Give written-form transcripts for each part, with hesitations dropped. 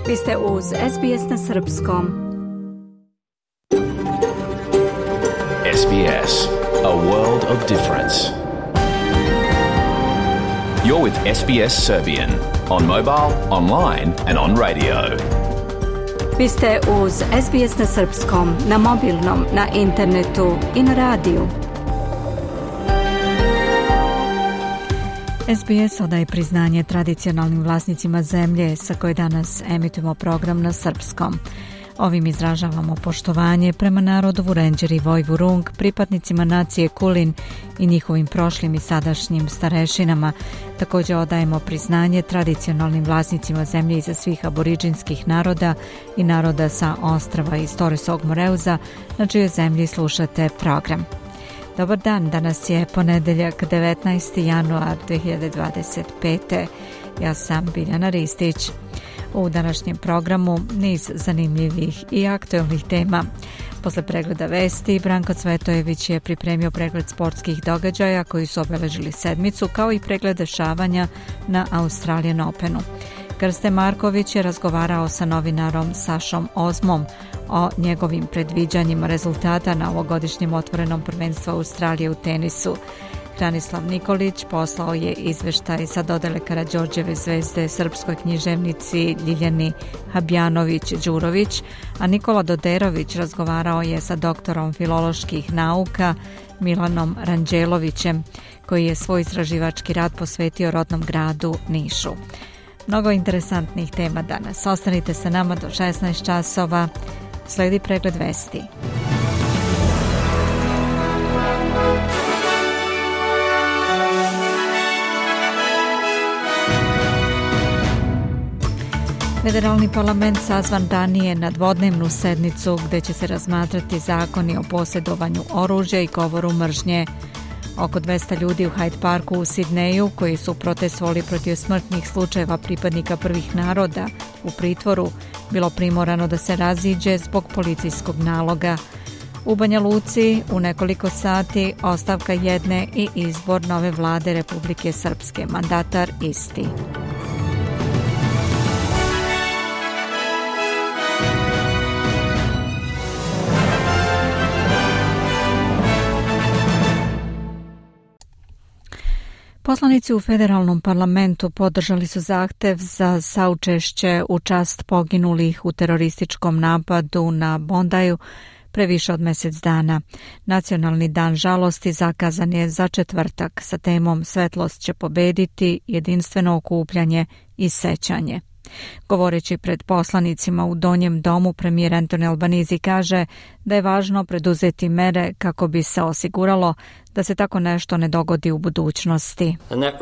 Vi ste uz SBS na srpskom. SBS, a world of difference. You're with SBS Serbian on mobile, online and on radio. Vi ste uz SBS na srpskom, na mobilnom, na internetu i na radiju. SBS odaje priznanje tradicionalnim vlasnicima zemlje sa koje danas emitujemo program na srpskom. Ovim izražavamo poštovanje prema narodu Vurenđer i Vojvurung, pripadnicima nacije Kulin i njihovim prošlim i sadašnjim starešinama. Također odajemo priznanje tradicionalnim vlasnicima zemlje iza svih aboriđinskih naroda i naroda sa ostrava iz Torresovog Moreuza, na čijoj zemlji slušate program. Dobar dan, danas je ponedeljak 19. januar 2025. Ja sam Biljana Ristić. U današnjem programu niz zanimljivih i aktualnih tema. Posle pregleda vesti, Branko Cvetojević je pripremio pregled sportskih događaja koji su obeležili sedmicu, kao i pregled dešavanja na Australian Openu. Krste Marković je razgovarao sa novinarom Sašom Ozmom o njegovim predviđanjima rezultata na ovogodišnjem otvorenom prvenstvu Australije u tenisu. Hranislav Nikolić poslao je izveštaj sa dodele Karađorđeve zvezde srpskoj književnici Ljiljani Habjanović-Đurović, a Nikola Doderović razgovarao je sa doktorom filoloških nauka Milanom Ranđelovićem, koji je svoj istraživački rad posvetio rodnom gradu Nišu. Mnogo interesantnih tema danas. Ostanite sa nama do 16 časova. Sledi pregled vesti. Federalni parlament sazvan ranije na dvodnevnu sednicu gdje će se razmatrati zakoni o posjedovanju oružja i govoru mržnje. Oko 200 ljudi u Hyde Parku u Sidneju, koji su protestovali protiv smrtnih slučajeva pripadnika prvih naroda u pritvoru, bilo primorano da se raziđe zbog policijskog naloga. U Banja Luci u nekoliko sati ostavka jedne i izbor nove vlade Republike Srpske, mandatar isti. Poslanici u federalnom parlamentu podržali su zahtev za saučešće u čast poginulih u terorističkom napadu na Bondaju pre više od mjesec dana. Nacionalni dan žalosti zakazan je za četvrtak sa temom Svetlost će pobediti, jedinstveno okupljanje i sećanje. Govoreći pred poslanicima u Donjem domu, premijer Anthony Albanese kaže da je važno preduzeti mere kako bi se osiguralo da se tako nešto ne dogodi u budućnosti.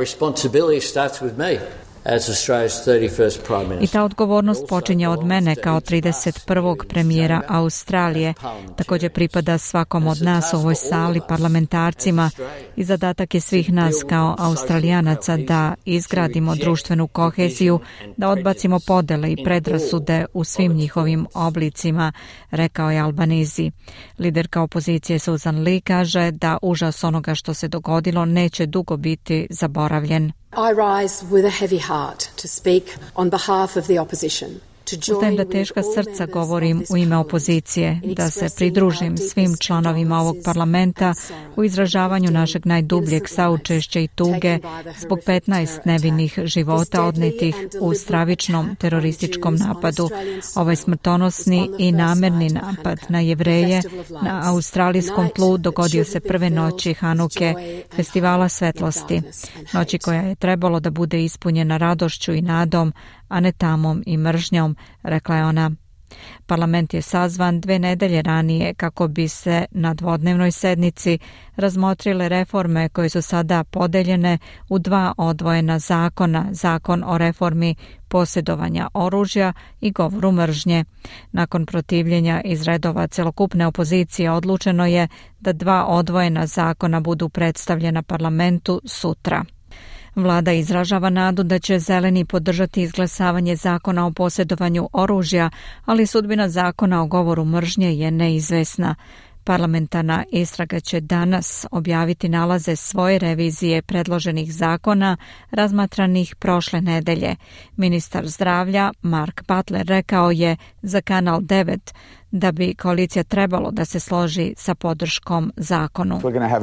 I ta odgovornost počinje od mene kao 31. premijera Australije. Također pripada svakom od nas u ovoj sali, parlamentarcima, i zadatak je svih nas kao Australijanaca da izgradimo društvenu koheziju, da odbacimo podele i predrasude u svim njihovim oblicima, rekao je Albanese. Liderka opozicije Susan Lee kaže da užas onoga što se dogodilo neće dugo biti zaboravljen. I rise with a heavy heart to speak on behalf of the opposition. Ustajem da teška srca govorim u ime opozicije, da se pridružim svim članovima ovog parlamenta u izražavanju našeg najdubljeg saučešća i tuge zbog 15 nevinih života odnetih u stravičnom terorističkom napadu. Ovaj smrtonosni i namerni napad na Jevreje na australijskom tlu dogodio se prve noći Hanuke, festivala svetlosti, noći koja je trebalo da bude ispunjena radošću i nadom, a ne tamom i mržnjom, rekla je ona. Parlament je sazvan 2 nedelje ranije kako bi se na dvodnevnoj sednici razmotrile reforme koje su sada podeljene u 2 odvojena zakona, zakon o reformi posjedovanja oružja i govoru mržnje. Nakon protivljenja iz redova celokupne opozicije odlučeno je da 2 odvojena zakona budu predstavljena parlamentu sutra. Vlada izražava nadu da će zeleni podržati izglasavanje zakona o posjedovanju oružja, ali sudbina zakona o govoru mržnje je neizvesna. Parlamentarna istraga će danas objaviti nalaze svoje revizije predloženih zakona razmatranih prošle nedelje. Ministar zdravlja Mark Butler rekao je za Kanal 9 da bi koalicija trebalo da se složi sa podrškom zakonu.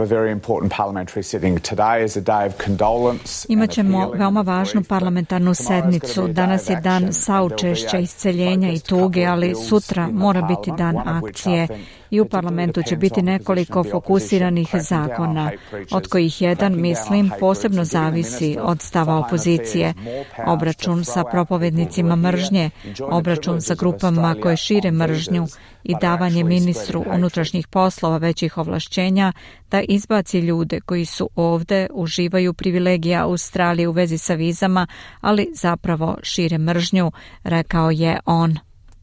Imaćemo veoma važnu parlamentarnu sednicu. Danas je dan saučešća, isceljenja i tuge, ali sutra mora biti dan akcije. I u parlamentu će biti nekoliko fokusiranih zakona, od kojih jedan, mislim, posebno zavisi od stava opozicije. Obračun sa propovednicima mržnje, obračun sa grupama koje šire mržnju i davanje ministru unutrašnjih poslova većih ovlašćenja da izbaci ljude koji su ovde, uživaju privilegije Australije u vezi sa vizama, ali zapravo šire mržnju, rekao je on.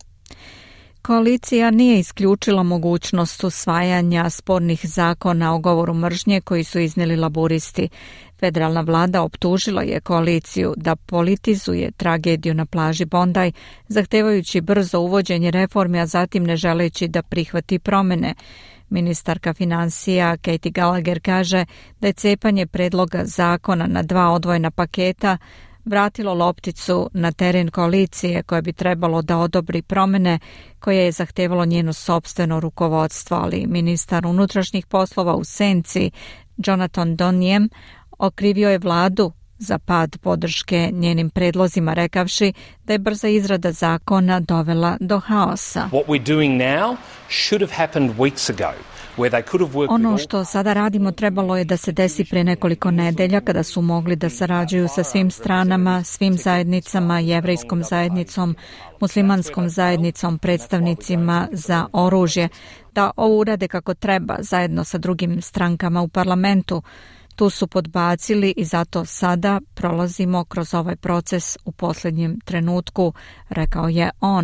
Koalicija nije isključila mogućnost usvajanja spornih zakona o govoru mržnje koji su iznijeli laburisti. Federalna vlada optužila je koaliciju da politizuje tragediju na plaži Bondi, zahtevajući brzo uvođenje reformi, a zatim ne želeći da prihvati promene. Ministarka finansija Katie Gallagher kaže da je cepanje predloga zakona na 2 odvojena paketa vratilo lopticu na teren koalicije koja bi trebalo da odobri promene koje je zahtevalo njeno sopstveno rukovodstvo, ali ministar unutrašnjih poslova u senci Jonathan Donijem okrivio je vladu za pad podrške njenim predlozima, rekavši da je brza izrada zakona dovela do haosa. What we're doing now should have happened weeks ago. Ono što sada radimo trebalo je da se desi pre nekoliko nedelja kada su mogli da sarađuju sa svim stranama, svim zajednicama, jevrejskom zajednicom, muslimanskom zajednicom, predstavnicima za oružje, da ovo urade kako treba zajedno sa drugim strankama u parlamentu. Tu su podbacili i zato sada prolazimo kroz ovaj proces u posljednjem trenutku, rekao je on.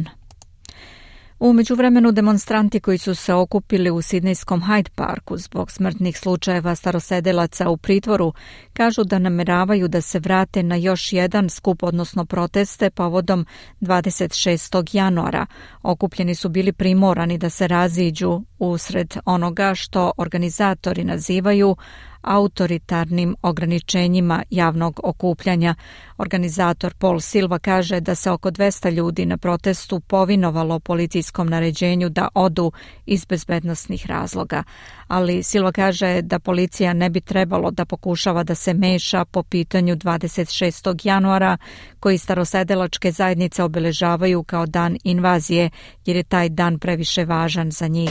U međuvremenu demonstranti koji su se okupili u sidnejskom Hyde Parku zbog smrtnih slučajeva starosedelaca u pritvoru kažu da nameravaju da se vrate na još jedan skup, odnosno proteste povodom 26. januara. Okupljeni su bili primorani da se raziđu usred onoga što organizatori nazivaju autoritarnim ograničenjima javnog okupljanja. Organizator Paul Silva kaže da se oko 200 ljudi na protestu povinovalo policijskom naređenju da odu iz bezbednosnih razloga. Ali Silva kaže da policija ne bi trebalo da pokušava da se meša po pitanju 26. januara, koji starosedelačke zajednice obeležavaju kao dan invazije, jer je taj dan previše važan za njih.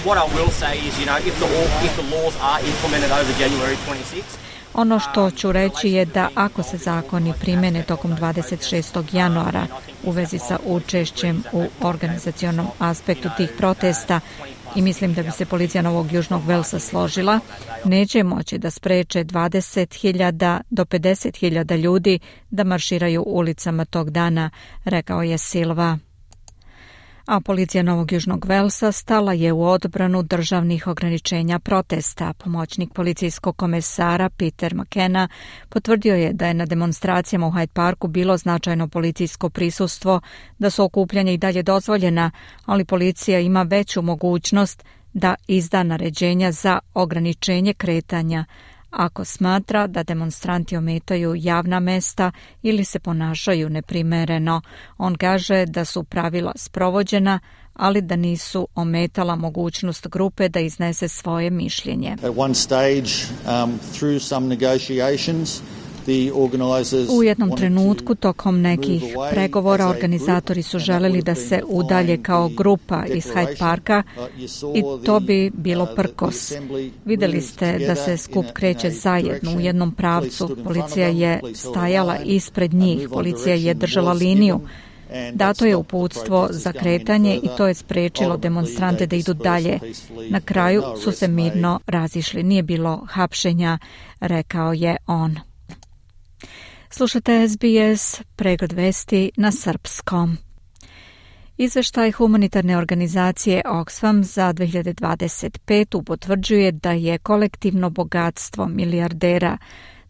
Ono što ću reći je da ako se zakoni primene tokom 26. januara u vezi sa učešćem u organizacionom aspektu tih protesta, i mislim da bi se policija Novog Južnog Velsa složila, neće moći da spreče 20.000 do 50.000 ljudi da marširaju ulicama tog dana, rekao je Silva. A policija Novog Južnog Velsa stala je u odbranu državnih ograničenja protesta. Pomoćnik policijskog komesara Peter McKenna potvrdio je da je na demonstracijama u Hyde Parku bilo značajno policijsko prisustvo, da su okupljanja i dalje dozvoljena, ali policija ima veću mogućnost da izda naređenja za ograničenje kretanja ako smatra da demonstranti ometaju javna mesta ili se ponašaju neprimereno. On kaže da su pravila sprovođena, ali da nisu ometala mogućnost grupe da iznese svoje mišljenje. At one stage, through some negotiations, u jednom trenutku tokom nekih pregovora organizatori su želeli da se udalje kao grupa iz Hyde Parka i to bi bilo prkos. Vidjeli ste da se skup kreće zajedno u jednom pravcu. Policija je stajala ispred njih, policija je držala liniju. Dato je uputstvo za kretanje i to je sprečilo demonstrante da idu dalje. Na kraju su se mirno razišli. Nije bilo hapšenja, rekao je on. Slušate SBS, pregled vesti na srpskom. Izveštaj humanitarne organizacije Oxfam za 2025. potvrđuje da je kolektivno bogatstvo milijardera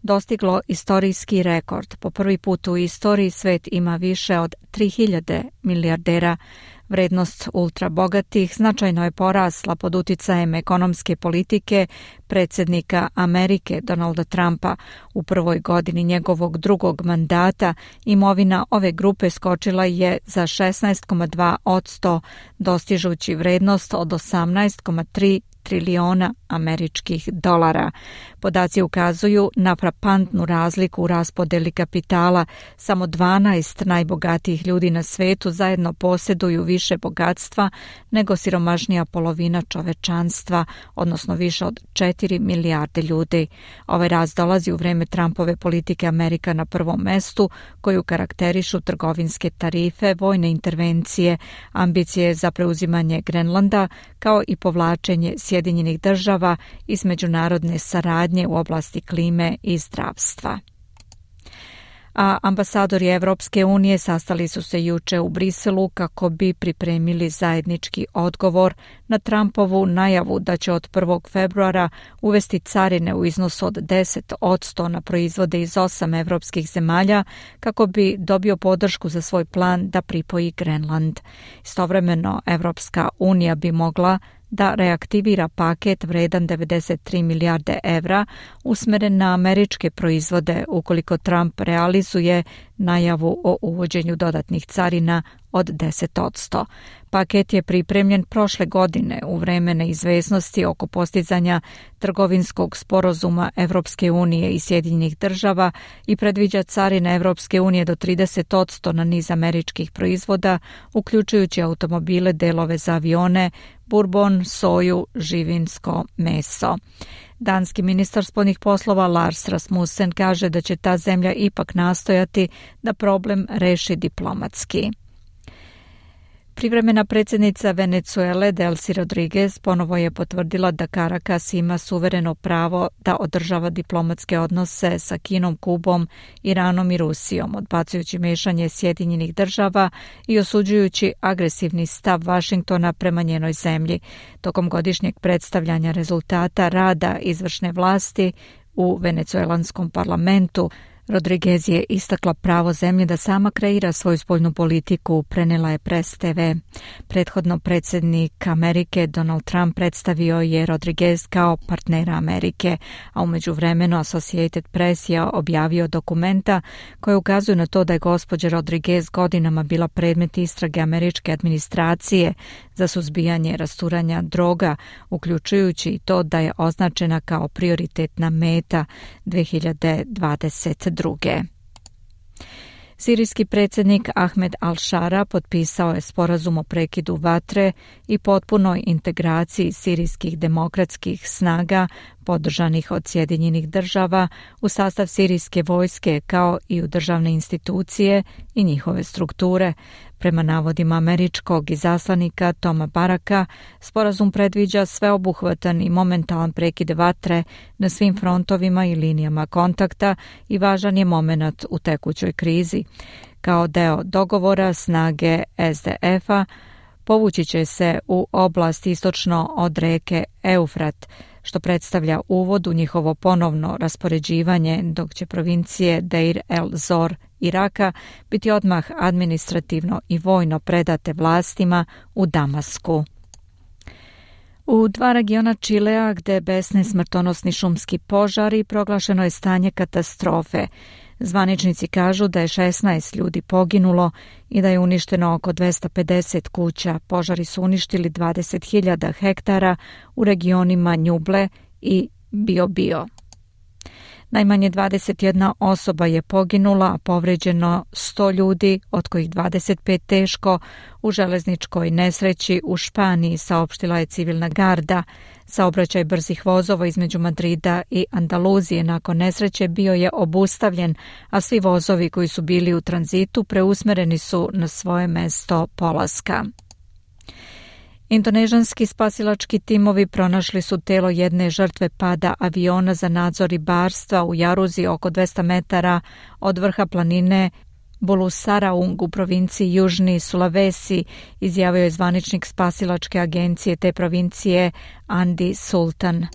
dostiglo istorijski rekord. Po prvi put u istoriji svet ima više od 3000 milijardera. Vrednost ultrabogatih značajno je porasla pod uticajem ekonomske politike predsjednika Amerike Donalda Trumpa. U prvoj godini njegovog drugog mandata imovina ove grupe skočila je za 16,2%, dostižući vrednost od 18,3 trilijona američkih dolara. Podaci ukazuju na frapantnu razliku u raspodeli kapitala. Samo 12 najbogatijih ljudi na svetu zajedno posjeduju više bogatstva nego siromašnija polovina čovečanstva, odnosno više od 4 milijarde ljudi. Ovaj rast dolazi u vrijeme Trumpove politike Amerika na prvom mestu, koju karakterišu trgovinske tarife, vojne intervencije, ambicije za preuzimanje Grenlanda, kao i povlačenje Sjedinjenih država iz međunarodne saradnje u oblasti klime i zdravstva. A ambasadori Evropske unije sastali su se juče u Briselu kako bi pripremili zajednički odgovor na Trumpovu najavu da će od 1. februara uvesti carine u iznosu od 10% na proizvode iz 8 evropskih zemalja kako bi dobio podršku za svoj plan da pripoji Grenland. Istovremeno, Evropska unija bi mogla da reaktivira paket vredan 93 milijarde evra usmeren na američke proizvode ukoliko Trump realizuje najavu o uvođenju dodatnih carina od 10%. Paket je pripremljen prošle godine u vreme neizvesnosti oko postizanja trgovinskog sporazuma Evropske unije i Sjedinjenih država i predviđa carine Evropske unije do 30% na niz američkih proizvoda, uključujući automobile, delove za avione, bourbon, soju, živinsko meso. Danski ministar spoljnih poslova Lars Rasmussen kaže da će ta zemlja ipak nastojati da problem reši diplomatski. Privremena predsjednica Venezuele Delcy Rodriguez ponovo je potvrdila da Caracas ima suvereno pravo da održava diplomatske odnose sa Kinom, Kubom, Iranom i Rusijom, odbacujući mešanje Sjedinjenih država i osuđujući agresivni stav Vašingtona prema njenoj zemlji. Tokom godišnjeg predstavljanja rezultata rada izvršne vlasti u venecuelanskom parlamentu, Rodriguez je istakla pravo zemlje da sama kreira svoju spoljnu politiku, prenijela je Press TV. Prethodno predsjednik Amerike Donald Trump predstavio je Rodriguez kao partnera Amerike, a u međuvremenu Associated Press je objavio dokumenta koje ukazuju na to da je gospođa Rodriguez godinama bila predmet istrage američke administracije za suzbijanje rasturanja droga, uključujući i to da je označena kao prioritetna meta 2022. Sirijski predsjednik Ahmed al-Shara potpisao je sporazum o prekidu vatre i potpunoj integraciji sirijskih demokratskih snaga podržanih od Sjedinjenih država u sastav sirijske vojske kao i u državne institucije i njihove strukture. Prema navodima američkog izaslanika Toma Baraka, sporazum predviđa sveobuhvatan i momentalan prekid vatre na svim frontovima i linijama kontakta i važan je momenat u tekućoj krizi. Kao deo dogovora snage SDF-a povući će se u oblast istočno od reke Eufrat, što predstavlja uvod u njihovo ponovno raspoređivanje, dok će provincije Deir el-Zor Iraka biti odmah administrativno i vojno predate vlastima u Damasku. U dva regiona Čilea, gde besne smrtonosni šumski požari, proglašeno je stanje katastrofe. Zvaničnici kažu da je 16 ljudi poginulo i da je uništeno oko 250 kuća. Požari su uništili 20.000 hektara u regionima Ñuble i Biobío. Najmanje 21 osoba je poginula, a povređeno 100 ljudi, od kojih 25 teško, u železničkoj nesreći u Španiji, saopštila je civilna garda. Saobraćaj brzih vozova između Madrida i Andaluzije nakon nesreće bio je obustavljen, a svi vozovi koji su bili u tranzitu preusmereni su na svoje mesto polaska. Indonežanski spasilački timovi pronašli su telo jedne žrtve pada aviona za nadzor ribarstva u jaruzi oko 200 metara od vrha planine Bolusaraung u provinciji Južni Sulawesi, izjavio je zvaničnik spasilačke agencije te provincije Andi Sultan.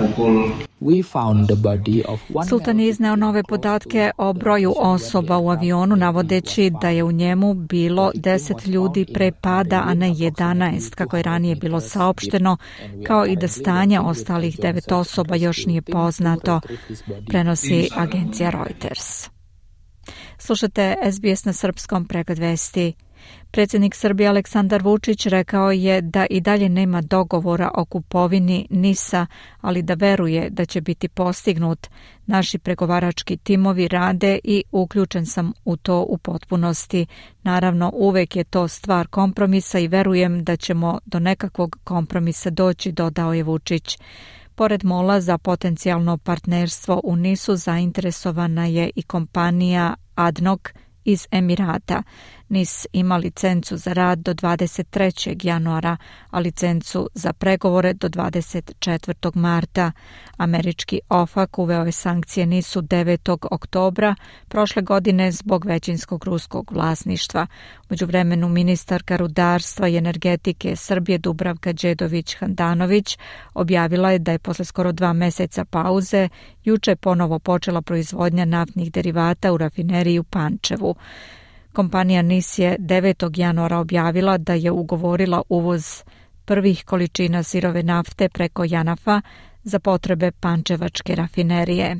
Sultan je izneo nove podatke o broju osoba u avionu, navodeći da je u njemu bilo 10 ljudi pre pada, a ne 11, kako je ranije bilo saopšteno, kao i da stanje ostalih 9 osoba još nije poznato, prenosi agencija Reuters. Slušate SBS na srpskom, pregled vesti. Predsjednik Srbije Aleksandar Vučić rekao je da i dalje nema dogovora o kupovini NIS-a, ali da veruje da će biti postignut. Naši pregovarački timovi rade i uključen sam u to u potpunosti. Naravno, uvek je to stvar kompromisa i verujem da ćemo do nekakvog kompromisa doći, dodao je Vučić. Pored MOL-a za potencijalno partnerstvo u NIS-u zainteresovana je i kompanija ADNOC iz Emirata. NIS ima licencu za rad do 23. januara, a licencu za pregovore do 24. marta. Američki OFAC uveo je sankcije NIS-u 9. oktobra prošle godine zbog većinskog ruskog vlasništva. U međuvremenu ministarka rudarstva i energetike Srbije Dubravka Đedović-Handanović objavila je da je posle skoro 2 meseca pauze juče ponovo počela proizvodnja naftnih derivata u rafineriji u Pančevu. Kompanija NIS je 9. januara objavila da je ugovorila uvoz prvih količina sirove nafte preko JANAF-a za potrebe pančevačke rafinerije.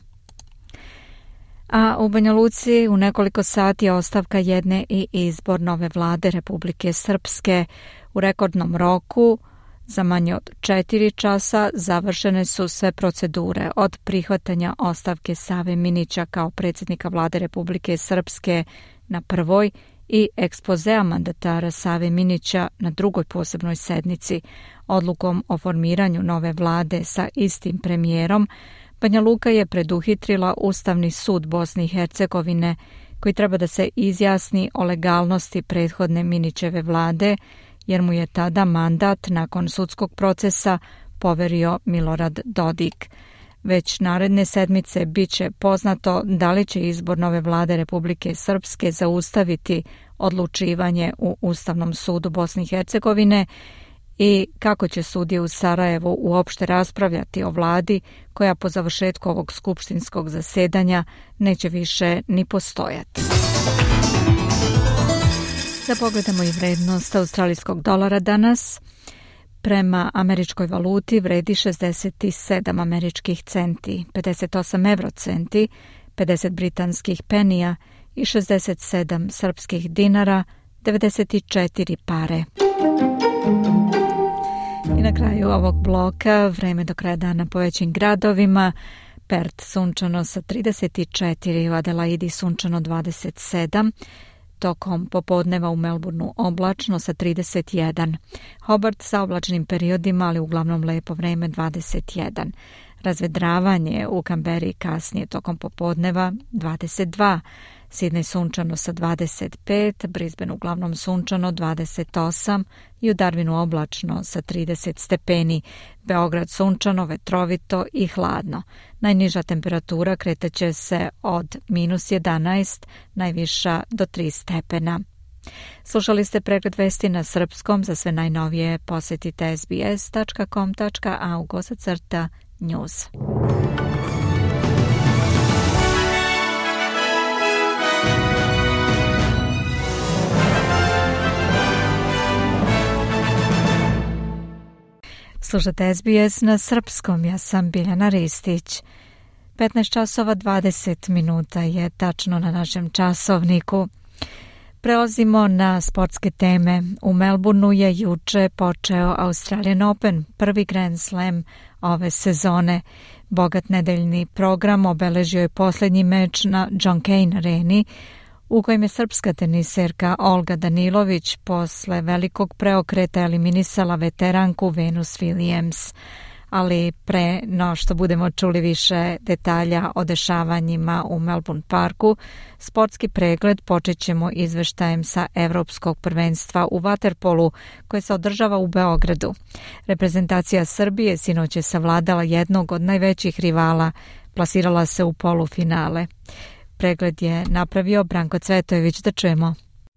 A u Banja Luci u nekoliko sati je ostavka jedne i izbor nove vlade Republike Srpske. U rekordnom roku za manje od 4 časa završene su sve procedure od prihvatanja ostavke Save Minića kao predsjednika vlade Republike Srpske na prvoj i ekspozea mandatara Save Minića na drugoj posebnoj sednici. Odlukom o formiranju nove vlade sa istim premijerom, Banja Luka je preduhitrila Ustavni sud Bosne i Hercegovine, koji treba da se izjasni o legalnosti prethodne Minićeve vlade, jer mu je tada mandat nakon sudskog procesa poverio Milorad Dodik. Već naredne sedmice biće poznato da li će izbor nove vlade Republike Srpske zaustaviti odlučivanje u Ustavnom sudu Bosne i Hercegovine i kako će sudije u Sarajevu uopšte raspravljati o vladi koja po završetku ovog skupštinskog zasedanja neće više ni postojati. Da pogledamo i vrednost australijskog dolara danas. Prema američkoj valuti vredi 67 američkih centi, 58 eurocenti, 50 britanskih penija i 67 srpskih dinara, 94 pare. I na kraju ovog bloka vreme do kraja dana po većim gradovima. Perth sunčano sa 34, u Adelaidi sunčano 27, tokom popodneva u Melbourneu oblačno sa 31. Hobart sa oblačnim periodima, ali uglavnom lepo vreme 21. Razvedravanje u Kamberi kasnije tokom popodneva 22. Sidney sunčano sa 25, Brisbane uglavnom sunčano 28 i u Darwinu oblačno sa 30 stepeni. Beograd sunčano, vetrovito i hladno. Najniža temperatura kretaće se od -11, najviša do 3 stepena. Slušali ste pregled vesti na srpskom. Za sve najnovije posjetite sbs.com.au/news. Slušate SBS na srpskom, ja sam Biljana Ristić. 15 časova 20 minuta je tačno na našem časovniku. Prelazimo na sportske teme. U Melbourneu je juče počeo Australian Open, prvi Grand Slam ove sezone. Bogat nedeljni program obeležio je posljednji meč na John Cain areni, u kojem je srpska teniserka Olga Danilović posle velikog preokreta eliminisala veteranku Venus Williams. Ali pre no što budemo čuli više detalja o dešavanjima u Melbourne Parku, sportski pregled počet ćemo izveštajem sa Evropskog prvenstva u vaterpolu koje se održava u Beogradu. Reprezentacija Srbije sinoć je savladala jednog od najvećih rivala, plasirala se u polufinale. Pregled je napravio Branko Cvetojević, da čujemo.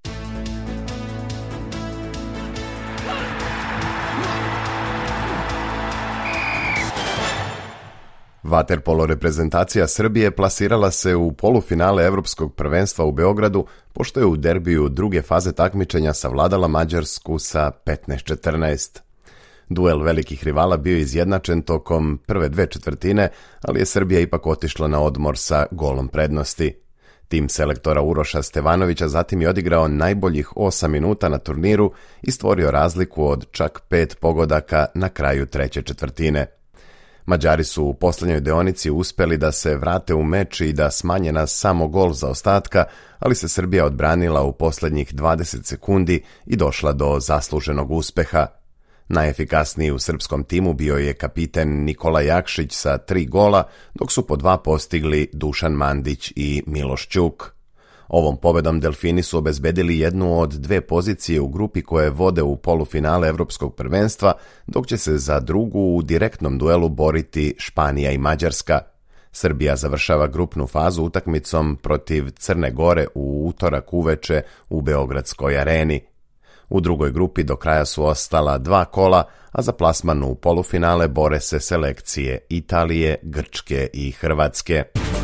Vaterpolo reprezentacija Srbije plasirala se u polufinale Evropskog prvenstva u Beogradu, pošto je u derbiju druge faze takmičenja savladala Mađarsku sa 15-14. Duel velikih rivala bio izjednačen tokom prve dve četvrtine, ali je Srbija ipak otišla na odmor sa golom prednosti. Tim selektora Uroša Stevanovića zatim je odigrao najboljih 8 minuta na turniru i stvorio razliku od čak 5 pogodaka na kraju treće četvrtine. Mađari su u posljednjoj deonici uspeli da se vrate u meč i da smanje na samo gol zaostatka, ali se Srbija odbranila u posljednjih 20 sekundi i došla do zasluženog uspeha. Najefikasniji u srpskom timu bio je kapiten Nikola Jakšić sa 3 gola, dok su po 2 postigli Dušan Mandić i Miloš Ćuk. Ovom pobedom Delfini su obezbedili jednu od 2 pozicije u grupi koje vode u polufinale Evropskog prvenstva, dok će se za drugu u direktnom duelu boriti Španija i Mađarska. Srbija završava grupnu fazu utakmicom protiv Crne Gore u utorak uveče u Beogradskoj areni. U drugoj grupi do kraja su ostala 2 kola, a za plasman u polufinale bore se selekcije Italije, Grčke i Hrvatske.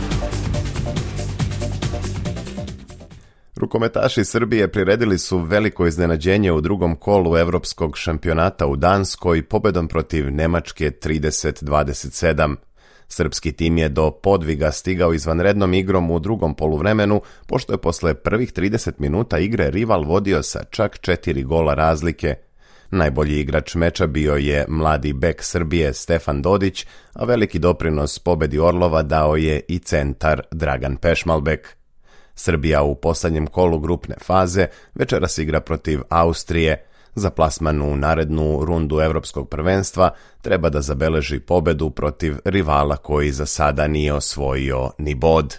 Rukometaši Srbije priredili su veliko iznenađenje u drugom kolu Evropskog šampionata u Danskoj pobedom protiv Nemačke 30-27. Srpski tim je do podviga stigao izvanrednom igrom u drugom poluvremenu, pošto je posle prvih 30 minuta igre rival vodio sa čak 4 gola razlike. Najbolji igrač meča bio je mladi bek Srbije Stefan Dodić, a veliki doprinos pobedi Orlova dao je i centar Dragan Pešmalbek. Srbija u posljednjem kolu grupne faze večeras igra protiv Austrije. Za plasman u narednu rundu Evropskog prvenstva treba da zabeleži pobedu protiv rivala koji za sada nije osvojio ni bod.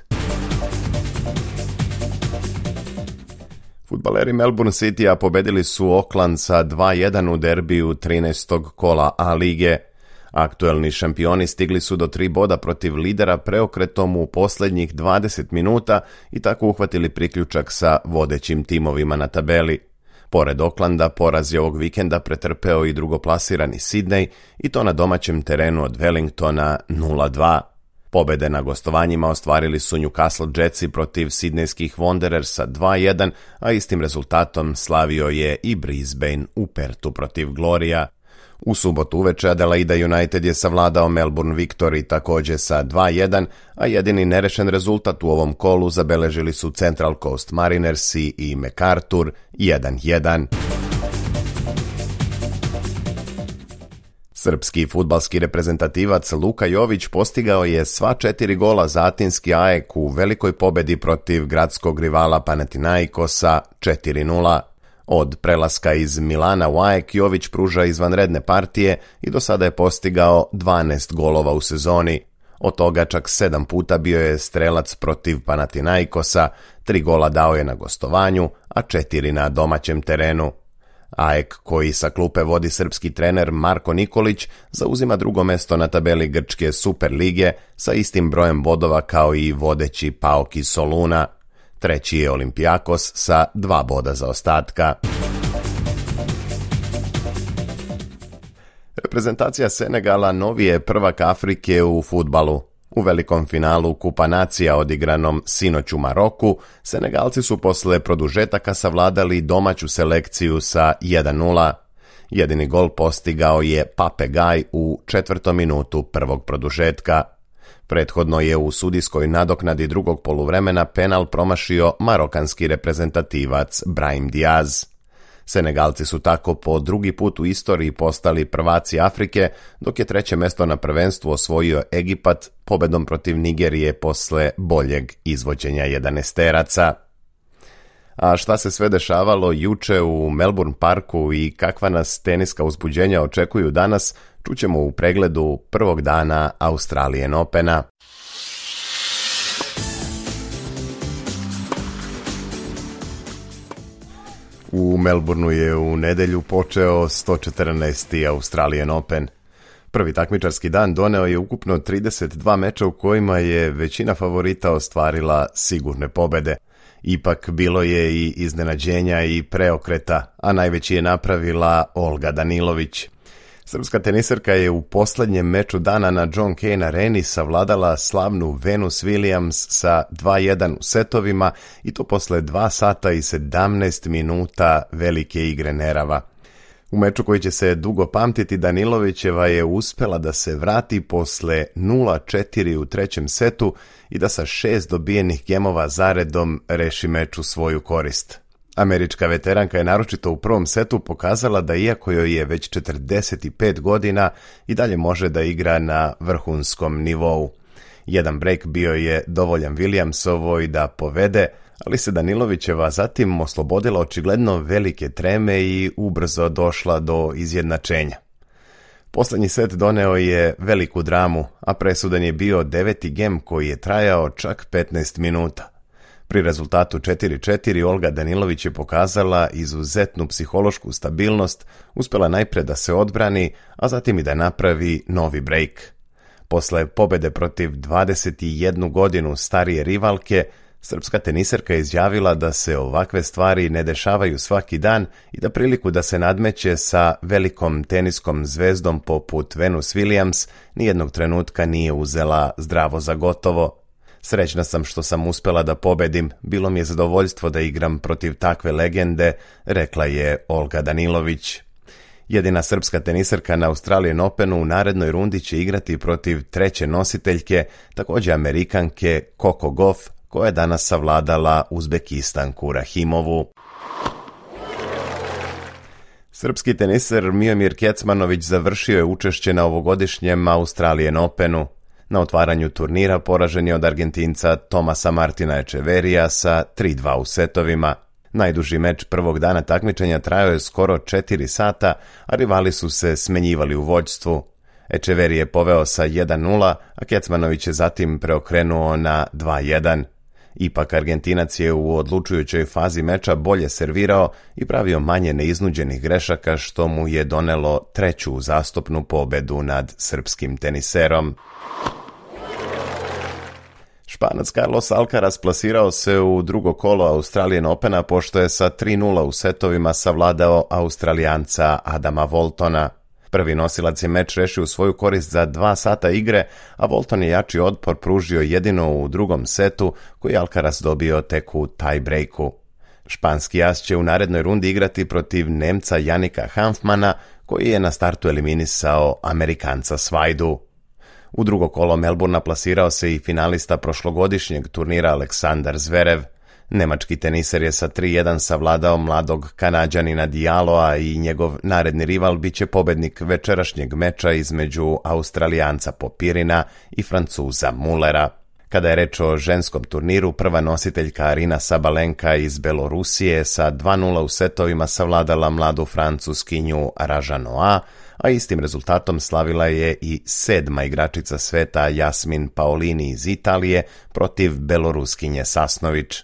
Fudbaleri Melbourne Citya pobedili su Auckland sa 2-1 u derbiju 13. kola A lige. Aktuelni šampioni stigli su do 3 boda protiv lidera preokretom u posljednjih 20 minuta i tako uhvatili priključak sa vodećim timovima na tabeli. Pored Aucklanda, poraz je ovog vikenda pretrpeo i drugoplasirani Sydney i to na domaćem terenu od Wellingtona 0-2. Pobede na gostovanjima ostvarili su Newcastle Jetsi protiv sidnejskih Wanderersa 2-1, a istim rezultatom slavio je i Brisbane u Pertu protiv Gloria. U subotu uveče Adelaida United je savladao Melbourne Victory također sa 2-1, a jedini nerešen rezultat u ovom kolu zabeležili su Central Coast Marinersi i MacArthur 1-1. Srpski fudbalski reprezentativac Luka Jović postigao je sva 4 gola za atinski AEK u velikoj pobedi protiv gradskog rivala Panathinaikosa 4-0. Od prelaska iz Milana u AEK Jović pruža izvanredne partije i do sada je postigao 12 golova u sezoni. Od toga čak 7 puta bio je strelac protiv Panathinaikosa, 3 gola dao je na gostovanju, a 4 na domaćem terenu. AEK, koji sa klupe vodi srpski trener Marko Nikolić, zauzima drugo mesto na tabeli Grčke Super lige sa istim brojem bodova kao i vodeći PAOK iz Soluna. Treći je Olympiakos sa 2 boda zaostatka. Reprezentacija Senegala novi je prvak Afrike u fudbalu. U velikom finalu Kupa nacija odigranom sinoć u Maroku, Senegalci su posle produžetaka savladali domaću selekciju sa 1-0. Jedini gol postigao je Pape Gaj u 4. minutu prvog produžetka. Prethodno je u sudijskoj nadoknadi drugog poluvremena penal promašio marokanski reprezentativac Brahim Diaz. Senegalci su tako po drugi put u istoriji postali prvaci Afrike, dok je treće mesto na prvenstvu osvojio Egipat pobedom protiv Nigerije posle boljeg izvođenja 11-teraca. A šta se sve dešavalo juče u Melbourne Parku i kakva nas teniska uzbuđenja očekuju danas, čućemo u pregledu prvog dana Australian Opena. U Melbourneu je u nedjelju počeo 114. Australian Open. Prvi takmičarski dan doneo je ukupno 32 meča u kojima je većina favorita ostvarila sigurne pobede. Ipak bilo je i iznenađenja i preokreta, a najveći je napravila Olga Danilović. Srpska teniserka je u posljednjem meču dana na John Cain areni savladala slavnu Venus Williams sa 2:1 u setovima i to posle 2 sata i 17 minuta velike igre nerava. U meču koji će se dugo pamtiti, Danilovićeva je uspela da se vrati posle 0:4 u trećem setu i da sa 6 dobijenih gemova zaredom reši meč u svoju korist. Američka veteranka je naročito u prvom setu pokazala da iako joj je već 45 godina i dalje može da igra na vrhunskom nivou. Jedan brejk bio je dovoljan Williamsovoj da povede, ali se Danilovićeva zatim oslobodila očigledno velike treme i ubrzo došla do izjednačenja. Poslednji set doneo je veliku dramu, a presudan je bio 9. gem koji je trajao čak 15 minuta. Pri rezultatu 4:4 Olga Danilović je pokazala izuzetnu psihološku stabilnost, uspjela najpre da se odbrani, a zatim i da napravi novi brejk. Posle pobede protiv 21 godinu starije rivalke, srpska teniserka je izjavila da se ovakve stvari ne dešavaju svaki dan i da priliku da se nadmeće sa velikom teniskom zvezdom poput Venus Williams nijednog trenutka nije uzela zdravo za gotovo. Srećna sam što sam uspela da pobedim, bilo mi je zadovoljstvo da igram protiv takve legende, rekla je Olga Danilović. Jedina srpska teniserka na Australian Openu u narednoj rundi će igrati protiv treće nositeljke, također Amerikanke Coco Gauff, koja je danas savladala Uzbekistanku Rahimovu. Srpski teniser Miomir Kecmanović završio je učešće na ovogodišnjem Australian Openu. Na otvaranju turnira poražen je od Argentinca Tomasa Martina Echeverija sa 3:2 u setovima. Najduži meč prvog dana takmičenja trajao je skoro 4 sata, a rivali su se smenjivali u vođstvu. Echeverij je poveo sa 1:0, a Kecmanović je zatim preokrenuo na 2:1. Ipak Argentinac je u odlučujućoj fazi meča bolje servirao i pravio manje neiznuđenih grešaka, što mu je donelo treću uzastopnu pobedu nad srpskim teniserom. Španac Carlos Alcaraz plasirao se u drugo kolo Australian Opena pošto je sa 3:0 u setovima savladao Australijanca Adama Waltona. Prvi nosilac je meč rešio u svoju korist za 2 sata igre, a Walton je jači otpor pružio jedino u drugom setu, koji je Alcaraz dobio tek u tie-breaku. Španski as će u narednoj rundi igrati protiv Nemca Janika Hanfmana, koji je na startu eliminisao Amerikanca Svajdu. U drugo kolo Melbourna plasirao se i finalista prošlogodišnjeg turnira Aleksandar Zverev. Nemački teniser je sa 3:1 savladao mladog Kanađanina Dialloa i njegov naredni rival biće pobednik večerašnjeg meča između Australijanca Popirina i Francuza Mullera. Kada je reč o ženskom turniru, prva nositeljka Arina Sabalenka iz Belorusije sa 2:0 u setovima savladala mladu Francuskinju Ražanoa, a istim rezultatom slavila je i 7. igračica sveta Jasmin Paolini iz Italije protiv Beloruskinje Sasnović.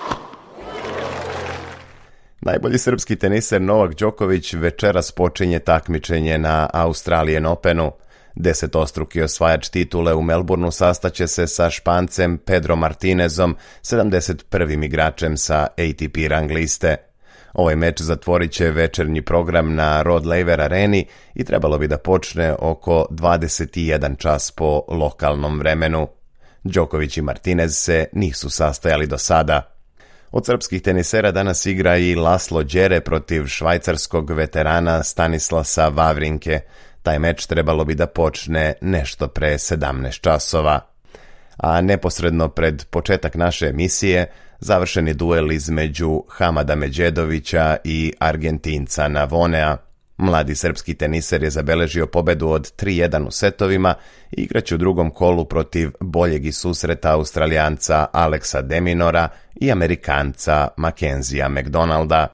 Najbolji srpski teniser Novak Đoković večeras počinje takmičenje na Australian Openu. 10-ostruki osvajač titule u Melbourneu sastaće se sa Špancem Pedro Martinezom, 71. igračem sa ATP rang liste. Ovaj meč zatvorit će večernji program na Rod Laver areni i trebalo bi da počne oko 21 čas po lokalnom vremenu. Đoković i Martinez se nisu sastajali do sada. Od srpskih tenisera danas igra i Laslo Đere protiv švajcarskog veterana Stanislasa Wawrinke. Taj meč trebalo bi da počne nešto pre 17 časova. A neposredno pred početak naše emisije završen je duel između Hamada Međedovića i Argentinca Navonea. Mladi srpski teniser je zabeležio pobedu od 3:1 u setovima i igraće u drugom kolu protiv boljeg iz susreta Australijanca Alexa de Minaura i Amerikanca Mackenzija McDonalda.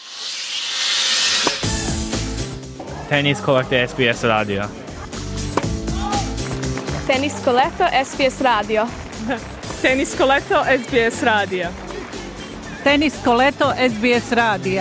Tenis kolektor SBS radio. Tenis kolektor SBS radio. Tenis kolektor SBS radio. Tenis kolektor SBS radio.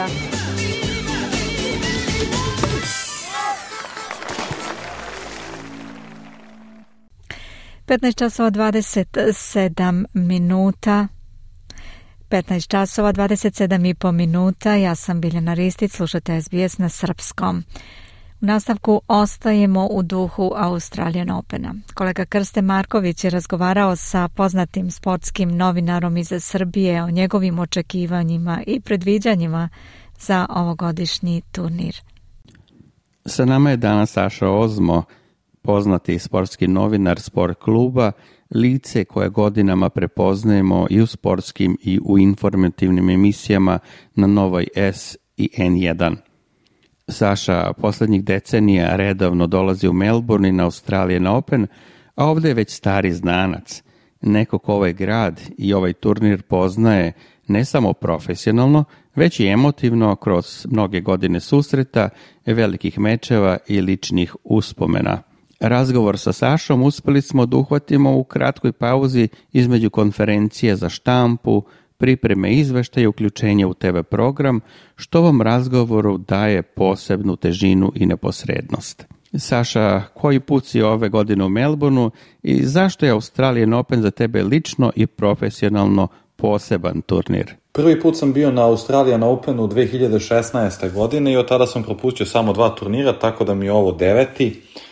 15 časova 27 minuta. 15 časova 27,5 minuta. Ja sam Biljana Ristić, slušate SBS na srpskom. U nastavku ostajemo u duhu Australian Opena. Kolega Krste Marković je razgovarao sa poznatim sportskim novinarom iz Srbije o njegovim očekivanjima i predviđanjima za ovogodišnji turnir. Sa nama je danas Saša Ozmo, poznati sportski novinar Sport kluba, lice koje godinama prepoznajemo i u sportskim i u informativnim emisijama na Novoj S i N1. Saša poslednjih decenija redovno dolazi u Melbourne na Australian Open, a ovdje je već stari znanac. Neko ko ovaj grad i ovaj turnir poznaje ne samo profesionalno, već i emotivno kroz mnoge godine susreta, velikih mečeva i ličnih uspomena. Razgovor sa Sašom uspeli smo da uhvatimo u kratkoj pauzi između konferencije za štampu, pripreme izveštaja i uključenje u TV program, što ovom razgovoru daje posebnu težinu i neposrednost. Saša, koji put si ove godine u Melbourneu i zašto je Australian Open za tebe lično i profesionalno poseban turnir? Prvi put sam bio na Australian Openu 2016. godine i od tada sam propustio samo 2 turnira, tako da mi je ovo 9.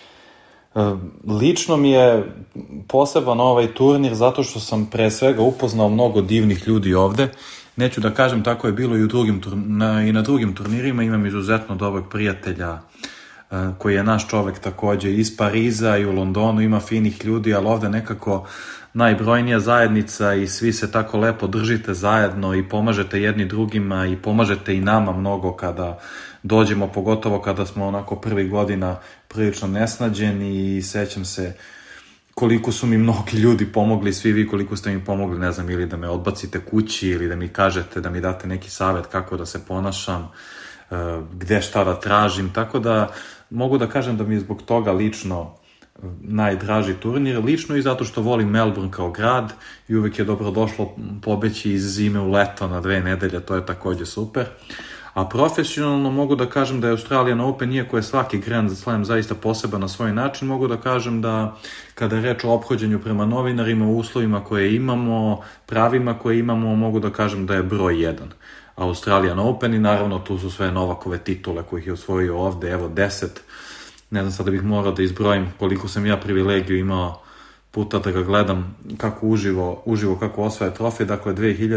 Lično mi je poseban ovaj turnir zato što sam pre svega upoznao mnogo divnih ljudi ovde. Neću da kažem, tako je bilo i na drugim turnirima. Imam izuzetno dobrog prijatelja koji je naš čovek takođe iz Pariza i u Londonu, ima finih ljudi, ali ovde nekako najbrojnija zajednica i svi se tako lepo držite zajedno i pomažete jedni drugima i pomažete i nama mnogo kada dođemo, pogotovo kada smo onako prvih godina prilično nesnađeni i sećam se koliko su mi mnogi ljudi pomogli, svi vi koliko ste mi pomogli, ne znam, ili da me odbacite kući ili da mi kažete, da mi date neki savjet kako da se ponašam, gde šta da tražim, tako da mogu da kažem da mi je zbog toga lično najdraži turnir, lično i zato što volim Melbourne kao grad i uvek je dobro došlo pobeći iz zime u leto na 2 nedelje, to je takođe super. A profesionalno mogu da kažem da je Australian Open, iako je svaki Grand Slam zaista poseban na svoj način, mogu da kažem da kada je reč o ophođenju prema novinarima, u uslovima koje imamo, pravima koje imamo, mogu da kažem da je broj 1. Australian Open i naravno tu su sve Novakove titule kojih je osvojio ovde, evo 10. Ne znam sada bih morao da izbrojim koliko sam ja privilegiju imao puta da ga gledam kako uživo kako osvaja trofej, dakle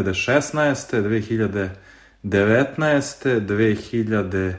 2016. 2019.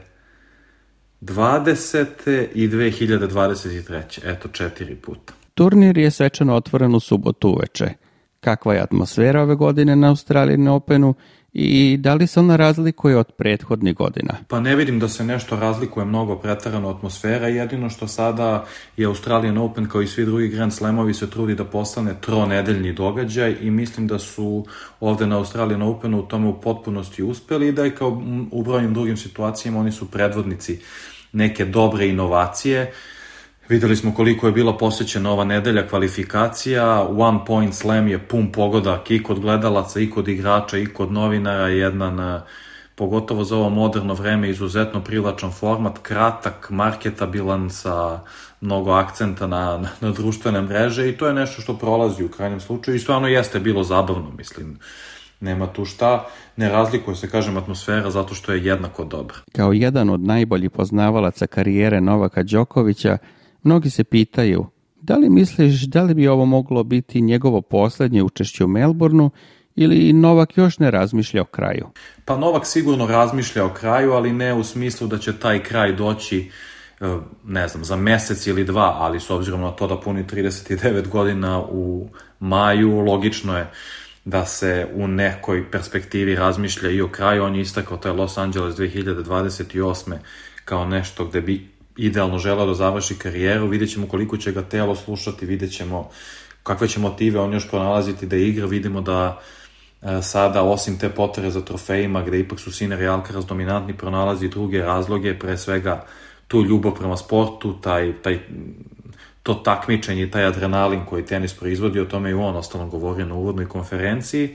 2020. i 2023. Eto 4 puta. Turnir je svečano otvoren u subotu uveče. Kakva je atmosfera ove godine na Australian Openu i da li se ona razlikuje od prethodnih godina? Pa ne vidim da se nešto razlikuje mnogo pretarano atmosfera, jedino što sada je Australian Open kao i svi drugi Grand Slamovi se trudi da postane tronedeljni događaj i mislim da su ovde na Australian Openu u tome u potpunosti uspeli i da je kao u brojnim drugim situacijama oni su predvodnici neke dobre inovacije. Videli smo koliko je bila posvećena ova nedelja kvalifikacija, One Point Slam je pun pogodak i kod gledalaca, i kod igrača, i kod novinara, jedan, pogotovo za ovo moderno vreme, izuzetno privlačan format, kratak, marketabilan, sa mnogo akcenta na društvene mreže i to je nešto što prolazi u krajnjem slučaju i stvarno jeste bilo zabavno, mislim. Nema tu šta, ne razlikuje se, kažem, atmosfera zato što je jednako dobra. Kao jedan od najboljih poznavalaca karijere Novaka Đokovića, mnogi se pitaju, da li misliš da li bi ovo moglo biti njegovo poslednje učešće u Melbourneu ili Novak još ne razmišlja o kraju? Pa Novak sigurno razmišlja o kraju, ali ne u smislu da će taj kraj doći, ne znam, za mesec ili 2, ali s obzirom na to da puni 39 godina u maju, logično je da se u nekoj perspektivi razmišlja i o kraju. On je istakao taj Los Angeles 2028. kao nešto gde bi idealno želeo da završi karijeru, vidjet ćemo koliko će ga telo slušati, vidjet ćemo kakve će motive on još pronalaziti da igra, vidimo da sada osim te potrebe za trofejima gde ipak su Sinner i Alcaraz dominantni, pronalazi druge razloge, pre svega tu ljubav prema sportu, to takmičenje, taj adrenalin koji tenis proizvodi, o tome i on ostalom govorio na uvodnoj konferenciji,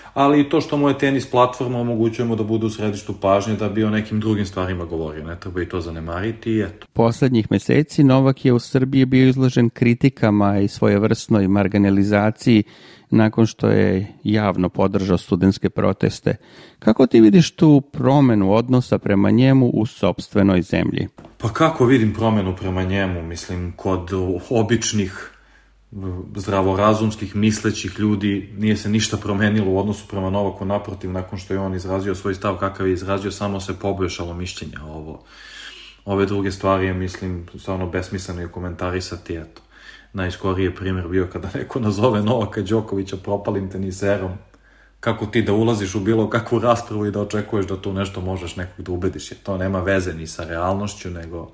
ali i to što mu je tenis platforma omogućuje mu da bude u središtu pažnje da bi o nekim drugim stvarima govorio. Ne treba i to zanemariti i eto. Poslednjih meseci Novak je u Srbiji bio izložen kritikama i svojevrsnoj marginalizaciji nakon što je javno podržao studentske proteste. Kako ti vidiš tu promenu odnosa prema njemu u sopstvenoj zemlji? Pa kako vidim promenu prema njemu? Mislim, kod običnih zdravorazumskih, mislećih ljudi nije se ništa promenilo u odnosu prema Novaku, naprotiv, nakon što je on izrazio svoj stav kakav je izrazio, samo se poboljšalo mišljenje. Ove druge stvari je, mislim, stvarno besmisleno je komentarisati, eto. Najskoriji je primjer bio kada neko nazove Novaka Đokovića propalim teniserom. Kako ti da ulaziš u bilo kakvu raspravu i da očekuješ da tu nešto možeš nekog da ubediš, jer to nema veze ni sa realnošću, nego